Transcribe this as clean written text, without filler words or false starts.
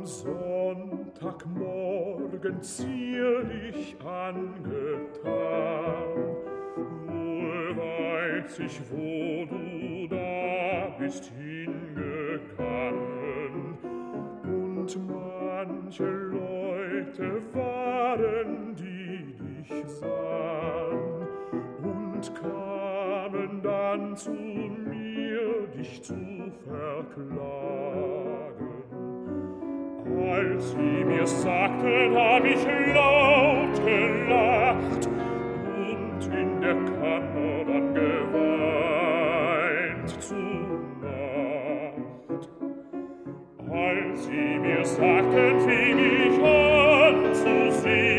Sonntagmorgen zierlich angetan. Wohl weiß ich, wo du da bist hingegangen, und manche Leute waren, die dich sahen, und kamen dann zu mir, dich zu verklagen. Als sie mir sagten, hab ich laut gelacht und in der Kammer dann geweint zu Nacht. Als sie mir sagten, fing ich an zu singen,